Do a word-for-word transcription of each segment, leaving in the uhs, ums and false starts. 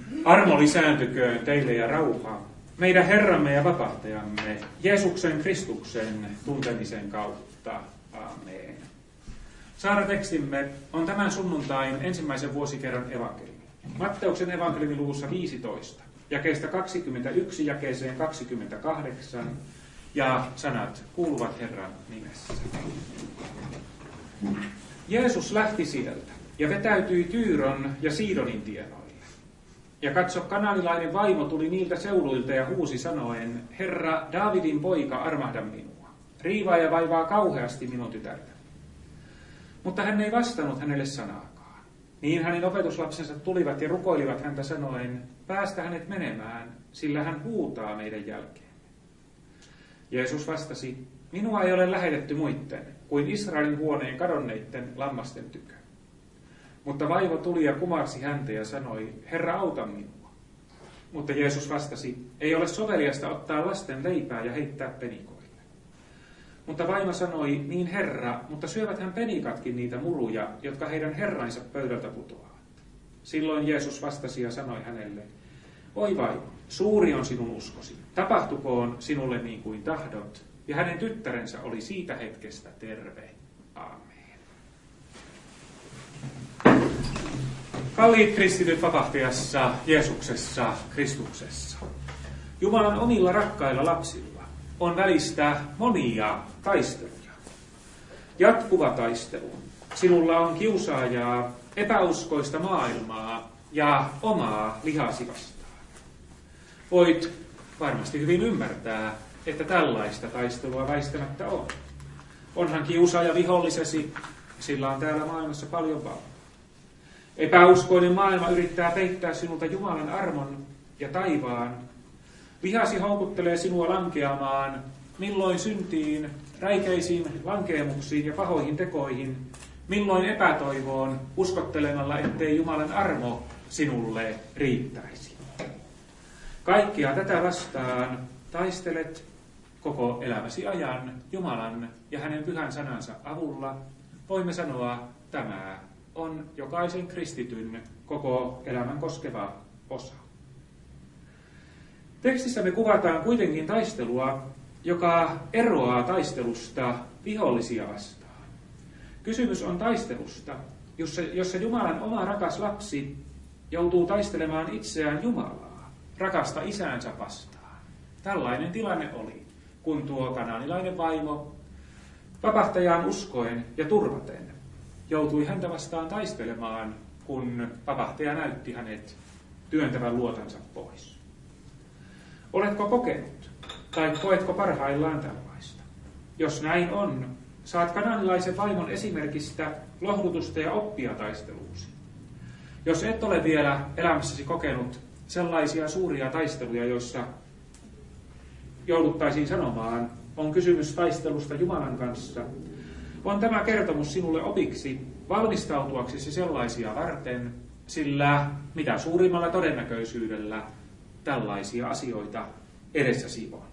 Armo lisääntyköön teille ja rauha meidän Herramme ja Vapahtajamme Jeesuksen Kristuksen tuntemisen kautta. Amen. Saaratekstimme on tämän sunnuntain ensimmäisen vuosikerran evankeliumi. Matteuksen evankeliumi luvussa viisitoista, jakeesta kaksikymmentäyksi jakeeseen kaksikymmentäkahdeksan, ja sanat kuuluvat Herran nimessä. Jeesus lähti sieltä ja vetäytyi Tyyron ja Siidonin tienoille. Ja katso, kanaanilainen vaimo tuli niiltä seuduilta ja huusi sanoen, Herra, Daavidin poika, armahda minua. Riivaa ja vaivaa kauheasti minun tytärtäni. Mutta hän ei vastannut hänelle sanaakaan. Niin hänen opetuslapsensa tulivat ja rukoilivat häntä sanoen, päästä hänet menemään, sillä hän huutaa meidän jälkeemme. Jeesus vastasi, minua ei ole lähetetty muitten kuin Israelin huoneen kadonneitten lammasten tykö. Mutta vaimo tuli ja kumarsi häntä ja sanoi, Herra, auta minua. Mutta Jeesus vastasi, ei ole soveliasta ottaa lasten leipää ja heittää penikoille. Mutta vaimo sanoi, niin Herra, mutta syöväthän penikatkin niitä muruja, jotka heidän herrainsa pöydältä putoavat. Silloin Jeesus vastasi ja sanoi hänelle, oi vaimo, suuri on sinun uskosi, tapahtukoon sinulle niin kuin tahdot. Ja hänen tyttärensä oli siitä hetkestä terve. Aamen. Kalliit kristityt vapahtajassa, Jeesuksessa, Kristuksessa. Jumalan omilla rakkailla lapsilla on välistä monia taisteluja. Jatkuva taistelu. Sinulla on kiusaajaa, epäuskoista maailmaa ja omaa lihasi vastaan. Voit varmasti hyvin ymmärtää, että tällaista taistelua väistämättä on. Onhan kiusaaja vihollisesi, sillä on täällä maailmassa paljon valtaa. Epäuskoinen maailma yrittää peittää sinulta Jumalan armon ja taivaan. Vihasi houkuttelee sinua lankeamaan, milloin syntiin, räikeisiin lankeemuksiin ja pahoihin tekoihin, milloin epätoivoon uskottelemalla, ettei Jumalan armo sinulle riittäisi. Kaikkia tätä vastaan taistelet koko elämäsi ajan Jumalan ja hänen pyhän sanansa avulla. Voimme sanoa, tämä on jokaisen kristityn koko elämän koskeva osa. Tekstissä me kuvataan kuitenkin taistelua, joka eroaa taistelusta vihollisia vastaan. Kysymys on taistelusta, jossa, jossa Jumalan oma rakas lapsi joutuu taistelemaan itseään Jumalaa, rakasta isäänsä vastaan. Tällainen tilanne oli, kun tuo kanaanilainen vaimo vapahtajaan uskoen ja turvaten joutui häntä vastaan taistelemaan, kun vapahtaja näytti hänet työntävän luotansa pois. Oletko kokenut tai koetko parhaillaan tällaista? Jos näin on, saat kanaanilaisen vaimon esimerkistä lohdutusta ja oppia taisteluusi. Jos et ole vielä elämässäsi kokenut sellaisia suuria taisteluja, joissa jouduttaisiin sanomaan, on kysymys taistelusta Jumalan kanssa, on tämä kertomus sinulle opiksi valmistautuaksesi sellaisia varten, sillä mitä suurimmalla todennäköisyydellä tällaisia asioita edessäsi on.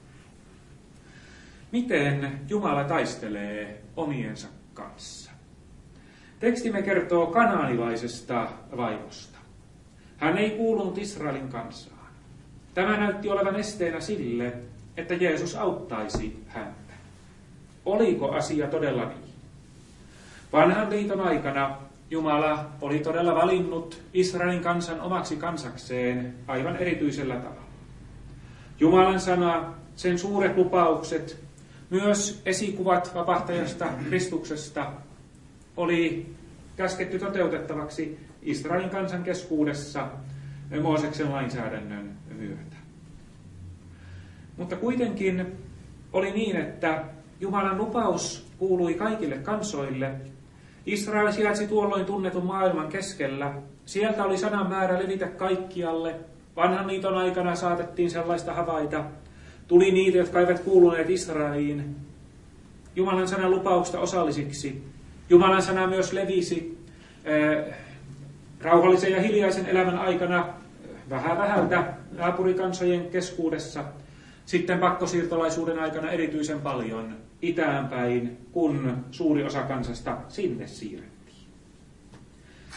Miten Jumala taistelee omiensa kanssa? Tekstimme kertoo kanaanilaisesta vaimosta. Hän ei kuulunut Israelin kansaan. Tämä näytti olevan esteenä sille, että Jeesus auttaisi häntä. Oliko asia todella niin? Vanhan liiton aikana Jumala oli todella valinnut Israelin kansan omaksi kansakseen aivan erityisellä tavalla. Jumalan sana, sen suuret lupaukset, myös esikuvat vapahtajasta Kristuksesta oli käsketty toteutettavaksi Israelin kansan keskuudessa Mooseksen lainsäädännön myötä. Mutta kuitenkin oli niin, että Jumalan lupaus kuului kaikille kansoille. Israel sijaitsi tuolloin tunnetun maailman keskellä. Sieltä oli sanan määrä levitä kaikkialle. Vanhan liiton aikana saatettiin sellaista havaita. Tuli niitä, jotka eivät kuuluneet Israeliin Jumalan sanan lupausta osallisiksi. Jumalan sana myös levisi äh, rauhallisen ja hiljaisen elämän aikana vähän vähältä naapurikansojen keskuudessa. Sitten pakkosiirtolaisuuden aikana erityisen paljon itäänpäin, kun suuri osa kansasta sinne siirrettiin.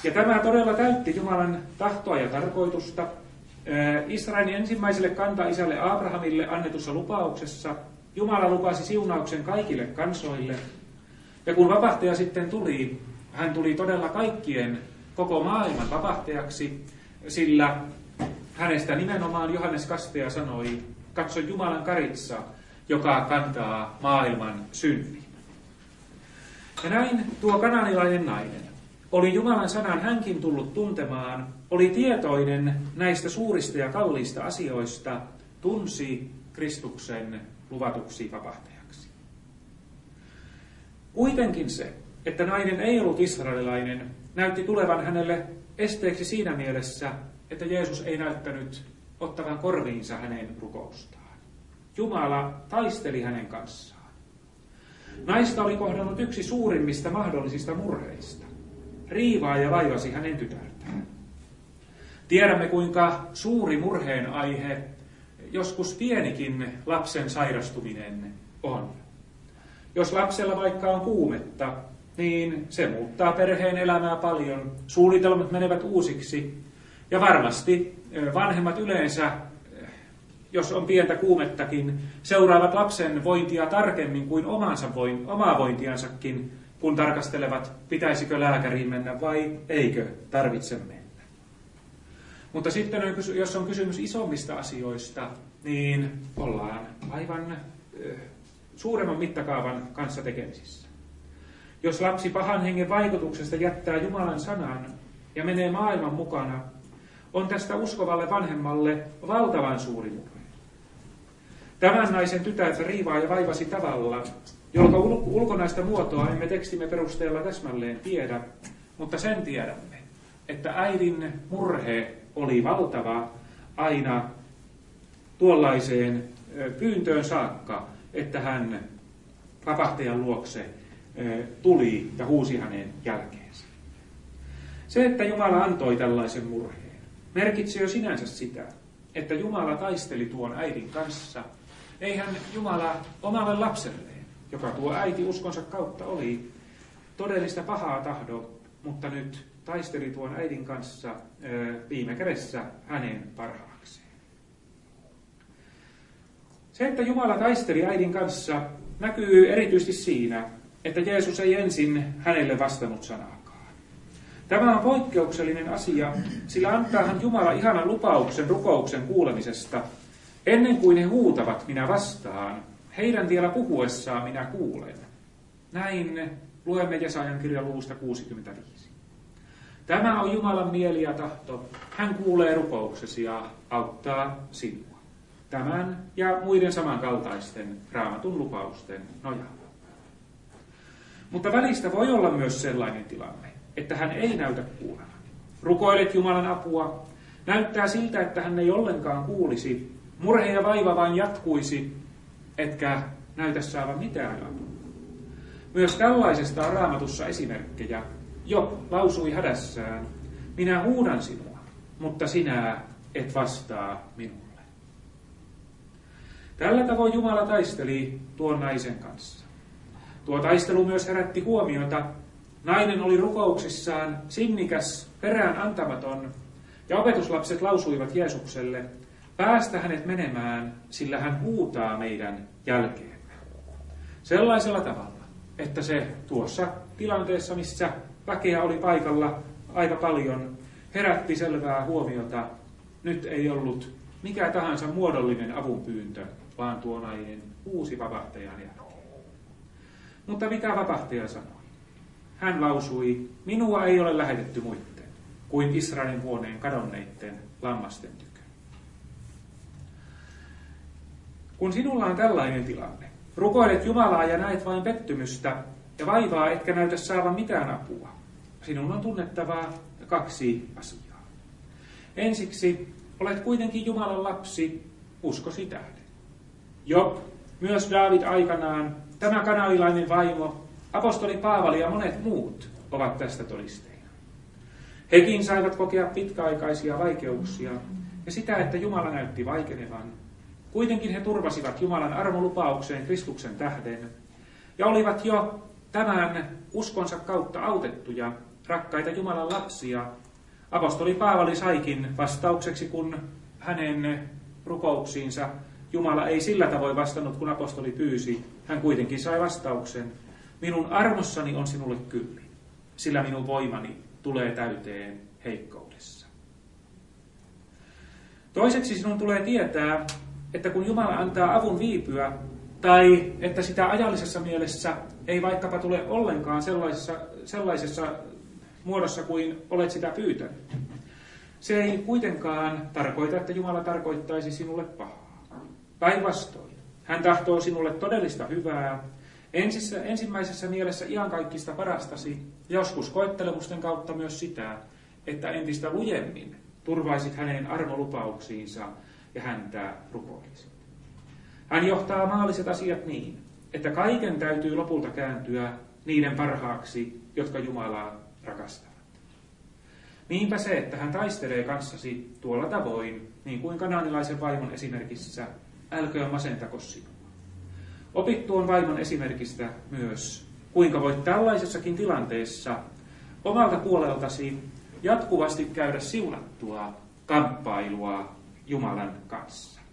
Ja tämä todella täytti Jumalan tahtoa ja tarkoitusta. Israelin ensimmäiselle kantaisälle Abrahamille annetussa lupauksessa Jumala lupasi siunauksen kaikille kansoille. Ja kun vapahtaja sitten tuli, hän tuli todella kaikkien koko maailman vapahtajaksi, sillä hänestä nimenomaan Johannes Kastaja sanoi, katso Jumalan karitsa, joka kantaa maailman synnin. Ja näin tuo kanaanilainen nainen oli Jumalan sanan hänkin tullut tuntemaan, oli tietoinen näistä suurista ja kalliista asioista, tunsi Kristuksen luvatuksi vapahtajaksi. Kuitenkin se, että nainen ei ollut israelilainen, näytti tulevan hänelle esteeksi siinä mielessä, että Jeesus ei näyttänyt ottavan korviinsa hänen rukoustaan. Jumala taisteli hänen kanssaan. Naista oli kohdannut yksi suurimmista mahdollisista murheista. Riivaa ja vaivasi hänen tytärtään. Tiedämme, kuinka suuri murheen aihe joskus pienikin lapsen sairastuminen on. Jos lapsella vaikka on kuumetta, niin se muuttaa perheen elämää paljon. Suunnitelmat menevät uusiksi. Ja varmasti vanhemmat yleensä, jos on pientä kuumettakin, seuraavat lapsen vointia tarkemmin kuin omansa voin, omaa vointiansakin, kun tarkastelevat, pitäisikö lääkäriin mennä vai eikö tarvitse mennä. Mutta sitten, jos on kysymys isommista asioista, niin ollaan aivan suuremman mittakaavan kanssa tekemisissä. Jos lapsi pahan hengen vaikutuksesta jättää Jumalan sanan ja menee maailman mukana, on tästä uskovalle vanhemmalle valtavan suuri murhe. Tämän naisen tytär riivaa ja vaivasi tavalla, jonka ulkonaista muotoa emme tekstimme perusteella täsmälleen tiedä, mutta sen tiedämme, että äidin murhe oli valtava aina tuollaiseen pyyntöön saakka, että hän vapahtajan luokse tuli ja huusi hänen jälkeensä. Se, että Jumala antoi tällaisen murheen, merkitsi jo sinänsä sitä, että Jumala taisteli tuon äidin kanssa. Eihän Jumala omalle lapselleen, joka tuo äiti uskonsa kautta oli, todellista pahaa tahdo, mutta nyt taisteli tuon äidin kanssa viime kädessä hänen parhaakseen. Se, että Jumala taisteli äidin kanssa, näkyy erityisesti siinä, että Jeesus ei ensin hänelle vastannut sanaakaan. Tämä on poikkeuksellinen asia, sillä antaahan Jumala ihanan lupauksen rukouksen kuulemisesta. Ennen kuin he huutavat, minä vastaan. Heidän vielä puhuessaan minä kuulen. Näin luemme Jesajan kirjan luvusta kuusikymmentäviisi. Tämä on Jumalan mieli ja tahto. Hän kuulee rukouksesi ja auttaa sinua. Tämän ja muiden samankaltaisten Raamatun lupausten nojalla. Mutta välistä voi olla myös sellainen tilanne, että hän ei näytä kuulevan. Rukoilet Jumalan apua. Näyttää siltä, että hän ei ollenkaan kuulisi. Murhe ja vaiva vain jatkuisi, etkä näytä saavan mitään apua. Myös tällaisesta on Raamatussa esimerkkejä. Job lausui hädässään, minä huudan sinua, mutta sinä et vastaa minulle. Tällä tavoin Jumala taisteli tuon naisen kanssa. Tuo taistelu myös herätti huomiota. Nainen oli rukouksissaan sinnikäs, perään antamaton, ja opetuslapset lausuivat Jeesukselle, päästä hänet menemään, sillä hän huutaa meidän jälkeemme. Sellaisella tavalla, että se tuossa tilanteessa, missä väkeä oli paikalla aika paljon, herätti selvää huomiota. Nyt ei ollut mikä tahansa muodollinen avunpyyntö, vaan tuo nainen huusi vapahtajan jälkeen. Mutta mitä vapahtaja sanoi? Hän lausui, minua ei ole lähetetty muitten kuin Israelin huoneen kadonneitten lammasten tykö. Kun sinulla on tällainen tilanne, rukoilet Jumalaa ja näet vain pettymystä ja vaivaa, etkä näytä saavan mitään apua, sinun on tunnettava kaksi asiaa. Ensiksi olet kuitenkin Jumalan lapsi uskosi tähden. Job, myös Daavid aikanaan, tämä kanaanilainen vaimo, apostoli Paavali ja monet muut ovat tästä todisteina. Hekin saivat kokea pitkäaikaisia vaikeuksia ja sitä, että Jumala näytti vaikenevan. Kuitenkin he turvasivat Jumalan armolupaukseen Kristuksen tähden ja olivat jo tämän uskonsa kautta autettuja rakkaita Jumalan lapsia, apostoli Paavali saikin vastaukseksi, kun hänen rukouksiinsa Jumala ei sillä tavoin vastannut, kun apostoli pyysi. Hän kuitenkin sai vastauksen: minun armossani on sinulle kyllin, sillä minun voimani tulee täyteen heikkoudessa. Toiseksi sinun tulee tietää, että kun Jumala antaa avun viipyä, tai että sitä ajallisessa mielessä ei vaikkapa tule ollenkaan sellaisessa, sellaisessa muodossa kuin olet sitä pyytänyt, se ei kuitenkaan tarkoita, että Jumala tarkoittaisi sinulle pahaa. Päinvastoin, hän tahtoo sinulle todellista hyvää, ensissä, ensimmäisessä mielessä iankaikkista parastasi, joskus koettelemusten kautta myös sitä, että entistä lujemmin turvaisit hänen armolupauksiinsa ja häntä rukoilisit. Hän johtaa maalliset asiat niin, että kaiken täytyy lopulta kääntyä niiden parhaaksi, jotka Jumalaa rakastavat. Niinpä se, että hän taistelee kanssasi tuolla tavoin, niin kuin kanaanilaisen vaimon esimerkissä, älköön masentako sinua. Opit tuon vaimon esimerkistä myös, kuinka voit tällaisessakin tilanteessa omalta puoleltasi jatkuvasti käydä siunattua kamppailua Jumalan kanssa.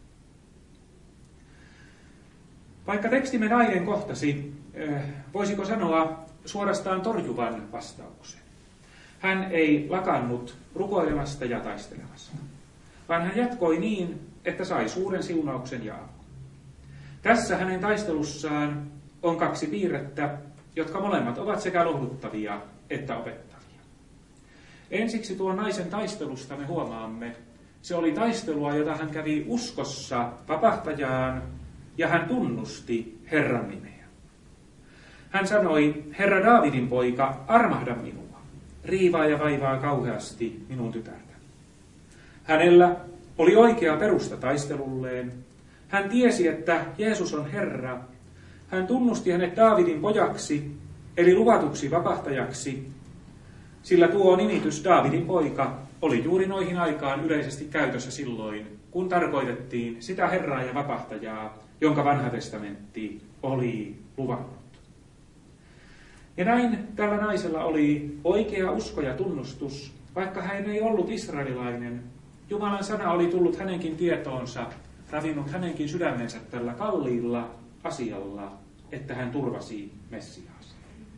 Vaikka tekstimme nainen kohtasi, voisiko sanoa suorastaan torjuvan vastauksen. Hän ei lakannut rukoilemasta ja taistelemasta, vaan hän jatkoi niin, että sai suuren siunauksen ja avun. Tässä hänen taistelussaan on kaksi piirrettä, jotka molemmat ovat sekä lohduttavia että opettavia. Ensiksi tuon naisen taistelusta me huomaamme, se oli taistelua, jota hän kävi uskossa vapahtajaan, ja hän tunnusti Herran nimeä. Hän sanoi: Herra Daavidin poika, armahda minua, riivaa ja vaivaa kauheasti minun tytärtäni. Hänellä oli oikea perusta taistelulleen. Hän tiesi, että Jeesus on Herra. Hän tunnusti hänet Daavidin pojaksi, eli luvatuksi vapahtajaksi, sillä tuo nimitys Daavidin poika oli juuri noihin aikaan yleisesti käytössä silloin, kun tarkoitettiin sitä Herraa ja vapahtajaa, jonka vanha testamentti oli luvannut. Ja näin tällä naisella oli oikea usko ja tunnustus, vaikka hän ei ollut israelilainen. Jumalan sana oli tullut hänenkin tietoonsa, ravinnut hänenkin sydämensä tällä kalliilla asialla, että hän turvasi Messiaansa.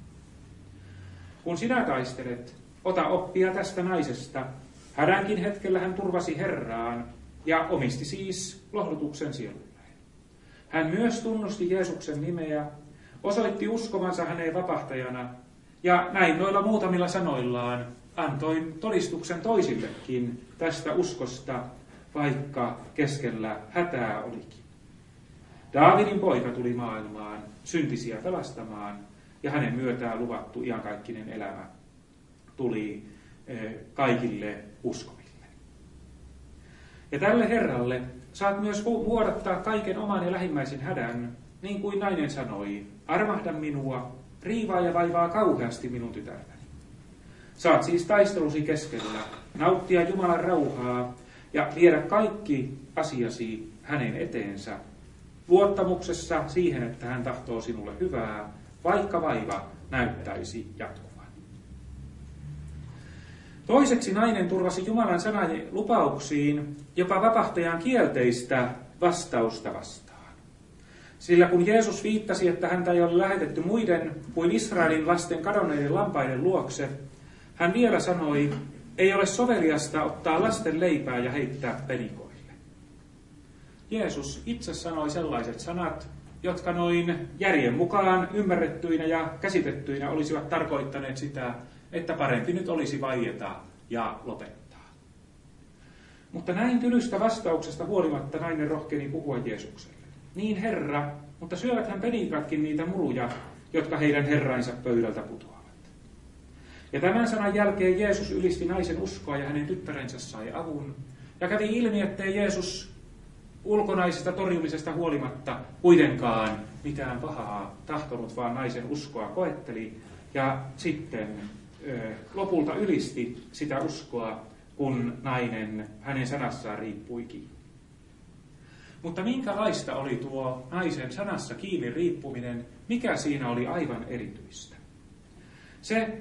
Kun sinä taistelet, ota oppia tästä naisesta. Hädänkin hetkellä hän turvasi Herraan ja omisti siis lohdutuksen sielulleen. Hän myös tunnusti Jeesuksen nimeä, osoitti uskovansa häneen vapahtajana ja näin noilla muutamilla sanoillaan antoi todistuksen toisillekin tästä uskosta, vaikka keskellä hätää olikin. Daavidin poika tuli maailmaan syntisiä pelastamaan ja hänen myötään luvattu iankaikkinen elämä tuli kaikille uskoville. Ja tälle Herralle saat myös vuodattaa kaiken oman ja lähimmäisen hädän, niin kuin nainen sanoi: armahda minua, riivaa ja vaivaa kauheasti minun tytärtäni. Saat siis taistelusi keskellä nauttia Jumalan rauhaa ja viedä kaikki asiasi hänen eteensä, luottamuksessa siihen, että hän tahtoo sinulle hyvää, vaikka vaiva näyttäisi jatkuvan. Toiseksi nainen turvasi Jumalan sanan lupauksiin jopa vapahtajan kielteistä vastausta vastaan. Sillä kun Jeesus viittasi, että häntä ei ole lähetetty muiden kuin Israelin lasten kadonneiden lampaiden luokse, hän vielä sanoi: ei ole soveliasta ottaa lasten leipää ja heittää penikoille. Jeesus itse sanoi sellaiset sanat, jotka noin järjen mukaan ymmärrettyinä ja käsitettyinä olisivat tarkoittaneet sitä, että parempi nyt olisi vaieta ja lopettaa. Mutta näin tylystä vastauksesta huolimatta nainen rohkeni puhua Jeesukselle. Niin Herra, mutta syöväthän penikatkin niitä muruja, jotka heidän herrainsa pöydältä putoavat. Ja tämän sanan jälkeen Jeesus ylisti naisen uskoa ja hänen tyttärensä sai avun. Ja kävi ilmi, ettei Jeesus ulkonaisesta torjumisesta huolimatta kuitenkaan mitään pahaa tahtonut, vaan naisen uskoa koetteli ja sitten ö, lopulta ylisti sitä uskoa, kun nainen hänen sanassaan riippui kiinni. Mutta minkälaista oli tuo naisen sanassa kiinni riippuminen, mikä siinä oli aivan erityistä? Se,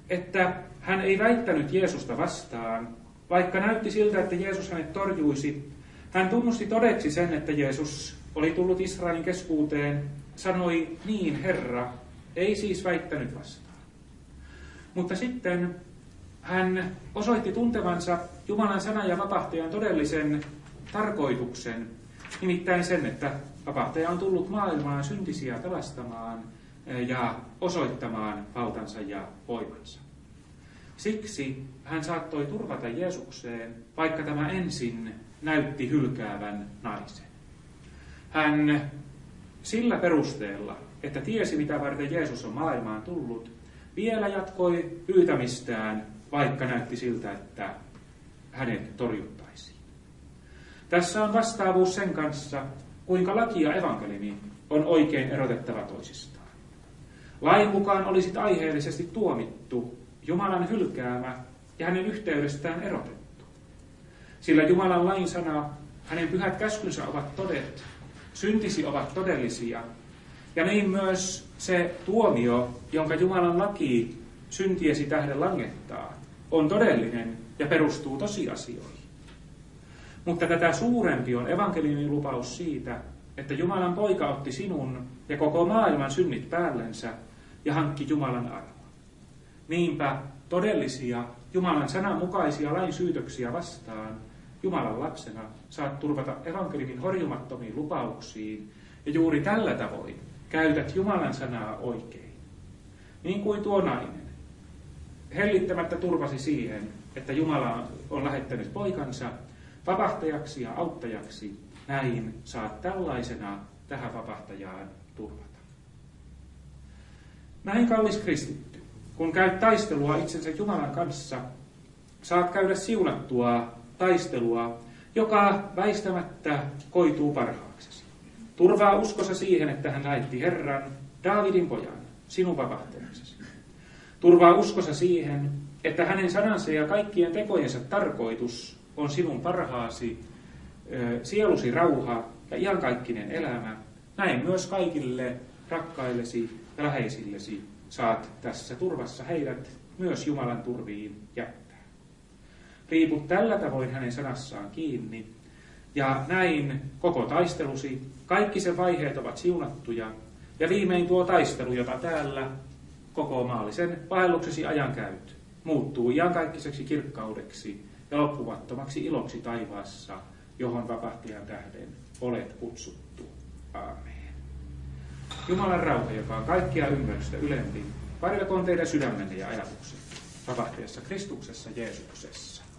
että hän ei väittänyt Jeesusta vastaan, vaikka näytti siltä, että Jeesus hänet torjuisi. Hän tunnusti todeksi sen, että Jeesus oli tullut Israelin keskuuteen, sanoi, niin Herra, ei siis väittänyt vastaan. Mutta sitten hän osoitti tuntevansa Jumalan sanan ja vapahtajan todellisen tarkoituksen, nimittäin sen, että vapahtaja on tullut maailmaan syntisiä pelastamaan ja osoittamaan valtansa ja voimansa. Siksi hän saattoi turvata Jeesukseen, vaikka tämä ensin näytti hylkäävän naisen. Hän sillä perusteella, että tiesi mitä varten Jeesus on maailmaan tullut, vielä jatkoi pyytämistään, vaikka näytti siltä, että hänet torjuttaisiin. Tässä on vastaavuus sen kanssa, kuinka laki ja evankeliumi on oikein erotettava toisistaan. Lain mukaan olisit aiheellisesti tuomittu, Jumalan hylkäämä ja hänen yhteydestään erotettu. Sillä Jumalan lain sana, hänen pyhät käskynsä ovat todet, syntisi ovat todellisia, ja niin myös se tuomio, jonka Jumalan laki syntiesi tähden langettaa, on todellinen ja perustuu tosiasioihin. Mutta tätä suurempi on evankeliumin lupaus siitä, että Jumalan poika otti sinun ja koko maailman synnit päällensä ja hankki Jumalan armon. Niinpä todellisia Jumalan sanan mukaisia lain syytöksiä vastaan Jumalan lapsena saat turvata evankeliumin horjumattomiin lupauksiin ja juuri tällä tavoin käytät Jumalan sanaa oikein. Niin kuin tuo nainen, hellittämättä turvasi siihen, että Jumala on lähettänyt poikansa vapahtajaksi ja auttajaksi, näin saat tällaisena tähän vapahtajaan turvata. Näin kallis kristitty, kun käyt taistelua itsensä Jumalan kanssa, saat käydä siunattua taistelua, joka väistämättä koituu parhaaksesi. Turvaa uskossa siihen, että hän lähetti Herran, Daavidin pojan, sinun vapahtajaksesi. Turvaa uskossa siihen, että hänen sanansa ja kaikkien tekojensa tarkoitus on sinun parhaasi, sielusi rauha ja iankaikkinen elämä. Näin myös kaikille rakkaillesi ja läheisillesi saat tässä turvassa heidät myös Jumalan turviin jättää. Riiput tällä tavoin hänen sanassaan kiinni, ja näin koko taistelusi, kaikki sen vaiheet ovat siunattuja, ja viimein tuo taistelu, jota täällä koko maallisen vaelluksesi ajan käyt, muuttuu iankaikkaiseksi kirkkaudeksi ja loppumattomaksi iloksi taivaassa, johon vapahtajan tähden olet kutsuttu. Aamen. Jumalan rauha, joka on kaikkia ymmärrystä ylempi, varjelkoon teidän sydämenne ja ajatukset vapahtajassa Kristuksessa Jeesuksessa.